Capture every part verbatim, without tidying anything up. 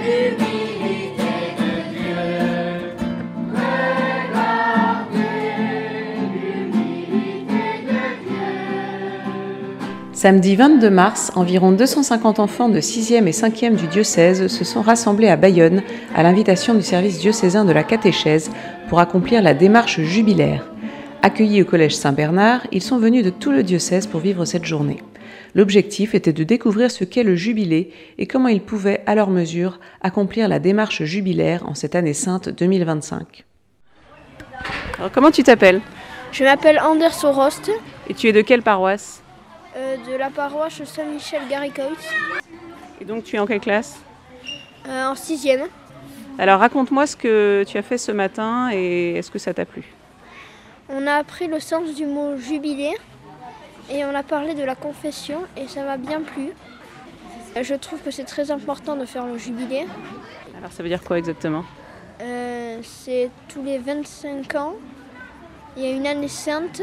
Samedi vingt-deux mars, environ deux cent cinquante enfants de sixième et cinquième du diocèse se sont rassemblés à Bayonne à l'invitation du service diocésain de la catéchèse pour accomplir la démarche jubilaire. Accueillis au collège Saint-Bernard, ils sont venus de tout le diocèse pour vivre cette journée. L'objectif était de découvrir ce qu'est le jubilé et comment ils pouvaient, à leur mesure, accomplir la démarche jubilaire en cette année sainte deux mille vingt-cinq. Alors, comment tu t'appelles ? Je m'appelle Anders Orost. Et tu es de quelle paroisse ? Euh, de la paroisse Saint-Michel-Garricois. Et donc tu es en quelle classe ? euh, En sixième. Alors raconte-moi ce que tu as fait ce matin et est-ce que ça t'a plu ? On a appris le sens du mot jubilé et on a parlé de la confession et ça m'a bien plu. Je trouve que c'est très important de faire le jubilé. Alors ça veut dire quoi exactement ? euh, C'est tous les vingt-cinq ans, il y a une année sainte.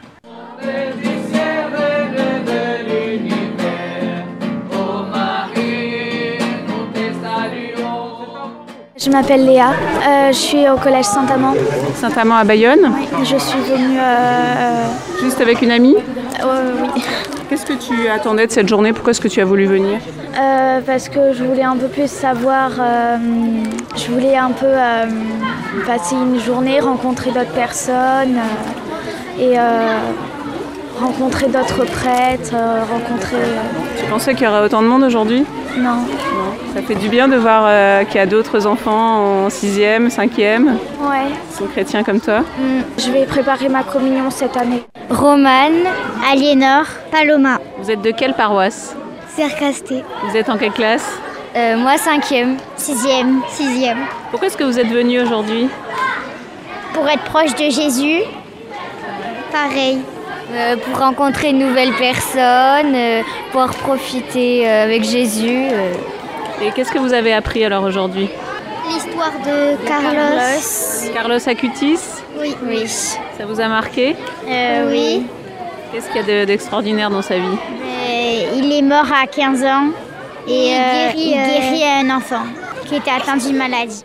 Je m'appelle Léa, euh, je suis au collège Saint-Amand. Saint-Amand à Bayonne ? Oui, je suis venue... Euh... Juste avec une amie ? euh, Oui. Qu'est-ce que tu attendais de cette journée ? Pourquoi est-ce que tu as voulu venir ? euh, Parce que je voulais un peu plus savoir, euh, je voulais un peu euh, passer une journée, rencontrer d'autres personnes euh, et euh, rencontrer d'autres prêtres, euh, rencontrer... Tu pensais qu'il y aurait autant de monde aujourd'hui ? Non. Non. Ça fait du bien de voir euh, qu'il y a d'autres enfants en sixième, cinquième, Ouais. qui sont chrétiens comme toi. Mm. Je vais préparer ma communion cette année. Romane, Aliénor, Paloma. Vous êtes de quelle paroisse ? Cercasté. Vous êtes en quelle classe ? Euh, moi cinquième. Sixième. Sixième. Pourquoi est-ce que vous êtes venus aujourd'hui ? Pour être proche de Jésus. Pareil. Euh, pour rencontrer de nouvelles personnes, euh, pouvoir profiter euh, avec Jésus. Euh. Et qu'est-ce que vous avez appris alors aujourd'hui ? L'histoire de Carlos. Carlos Acutis ? Oui. Oui. Ça vous a marqué ? Euh, oui. Qu'est-ce qu'il y a de- d'extraordinaire dans sa vie ? Euh, il est mort à quinze ans et euh, il guérit un enfant qui était atteint d'une maladie.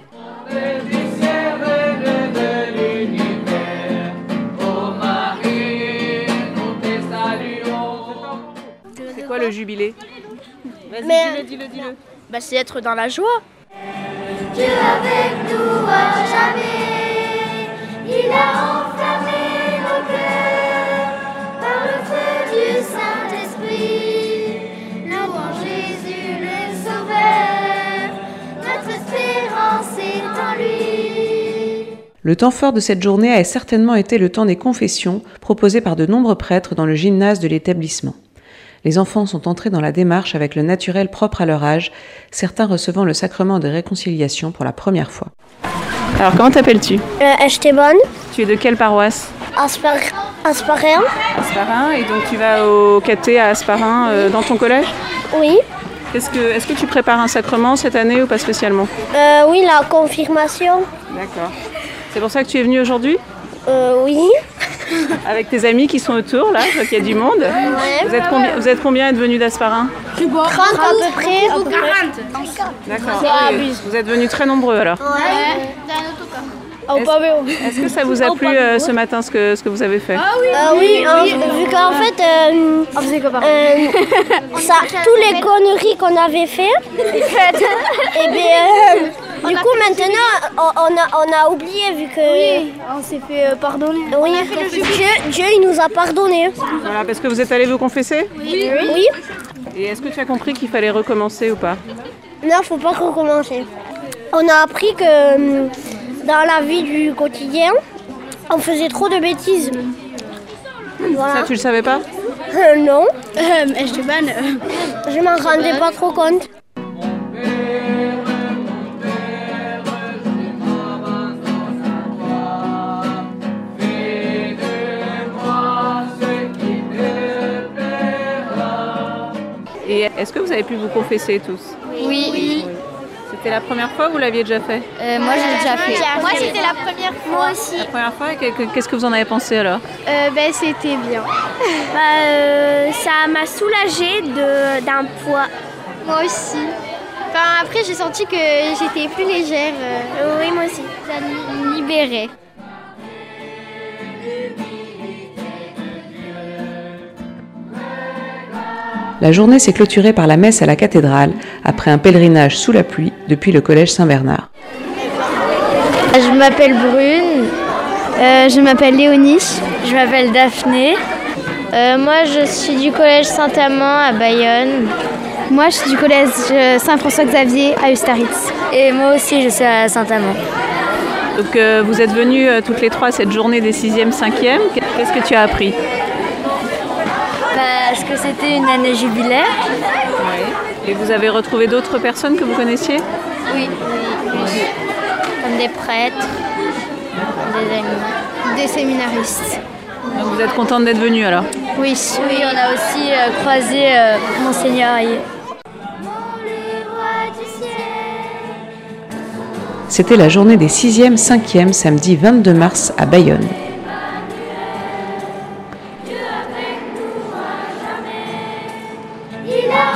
C'est quoi le jubilé ? Vas-y, Mais- dis-le, dis-le, dis-le. Bah, c'est être dans la joie. Dieu avec nous à jamais, il a enflammé nos cœurs par le feu du Saint-Esprit. Louons Jésus le Sauveur, notre espérance est en lui. Le temps fort de cette journée a certainement été le temps des confessions proposées par de nombreux prêtres dans le gymnase de l'établissement. Les enfants sont entrés dans la démarche avec le naturel propre à leur âge, certains recevant le sacrement de réconciliation pour la première fois. Alors, comment t'appelles-tu ? Euh, Esteban, Tu es de quelle paroisse ? Aspar Asparin. Asparin, et donc tu vas au caté à Asparin euh, dans ton collège ? Oui. Est-ce que, est-ce que tu prépares un sacrement cette année ou pas spécialement ? Euh, oui, la confirmation. D'accord. C'est pour ça que tu es venu aujourd'hui ? Euh, oui. Avec tes amis qui sont autour, là, je vois qu'il y a du monde. Ouais. Vous êtes combien, vous êtes combien à être venus d'Asparin ? trente à peu près. À peu près. D'accord. C'est Oui, vous êtes venus très nombreux alors. Ouais. Au Est-ce- pavillon. Est-ce que ça vous a plu euh, ce matin ce que, ce que vous avez fait ? Euh, oui, hein, vu qu'en fait, euh, On faisait quoi par euh, ça, tous les conneries qu'on avait fait, et bien, euh, du coup maintenant, on, on a, on a oublié vu que On s'est fait euh, pardonner. oui, Dieu, Dieu il nous a pardonné. Voilà, parce que vous êtes allés vous confesser ? Oui. Oui. Et est-ce que tu as compris qu'il fallait recommencer ou pas ? Non, faut pas recommencer. On a appris que euh, dans la vie du quotidien, on faisait trop de bêtises. Voilà. Ça, tu le savais pas ? Euh, non, Esteban, je m'en rendais pas trop compte. Et est-ce que vous avez pu vous confesser tous ? Oui. C'était la première fois ou vous l'aviez déjà fait ? Euh, moi j'ai déjà fait. Moi c'était la première fois. Moi aussi. La première fois, et que- qu'est-ce que vous en avez pensé alors ? euh, ben, c'était bien. Bah, euh, ça m'a soulagée de- d'un poids. Moi aussi. Enfin, après, j'ai senti que j'étais plus légère. Euh, oui, moi aussi. Ça me libérait. La journée s'est clôturée par la messe à la cathédrale, après un pèlerinage sous la pluie depuis le collège Saint-Bernard. Je m'appelle Brune, euh, je m'appelle Léonie, Je m'appelle Daphné. euh, moi je suis du collège Saint-Amand à Bayonne. Moi je suis du collège Saint-François-Xavier à Ustaritz. Et moi aussi, je suis à Saint-Amand. Donc euh, vous êtes venues euh, toutes les trois à cette journée des sixième, cinquième. Qu'est-ce que tu as appris? Parce que c'était une année jubilaire. Et vous avez retrouvé d'autres personnes que vous connaissiez? Oui, oui, oui. Comme des prêtres, des amis. Des séminaristes. Donc vous êtes contente d'être venue alors? Oui, oui, on a aussi euh, croisé euh, Monseigneur Ayer. C'était la journée des sixième, cinquième, samedi vingt-deux mars à Bayonne. Il a